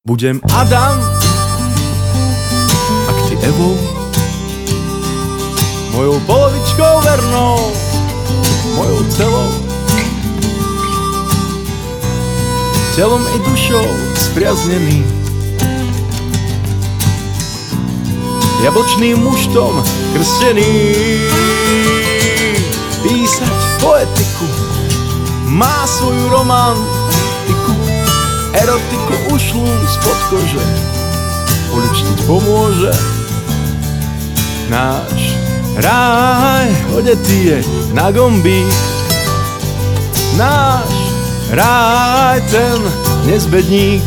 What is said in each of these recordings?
Budem Adam, ak ty Evou, mojou polovičkou vernou, mojou celou, telom i dušou spriaznený, jablčným muštom krstený. Písať poetiku má svoju romantiku, erotiku ušlú spod kože, poličniť pomôže. Náš ráj odetý je na gombík, náš ráj ten nezbedník.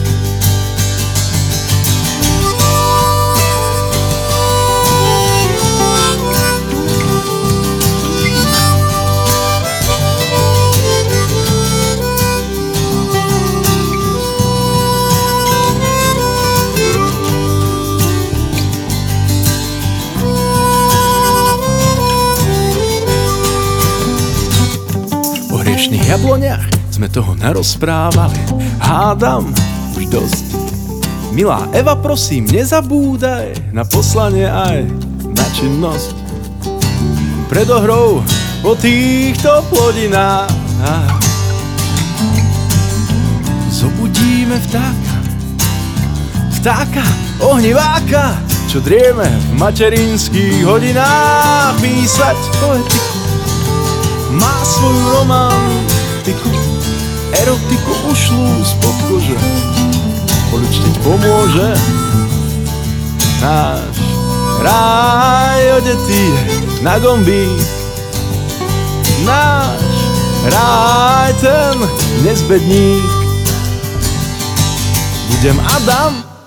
O hriešných jabloniach sme toho narozprávali, hádam už dosť. Milá Eva, prosím, nezabúdaj na poslanie aj na činnosť. Pred ohrou po týchto plodinách zobudíme vtáka ohniváka, čo drieme v materinských hodinách. Písať poetiku má svoju romantiku, erotiku ušlú spod kože, poličniť pomôže. Náš ráj odetý je na gombík, náš ráj ten nezbedník. Budem Adam,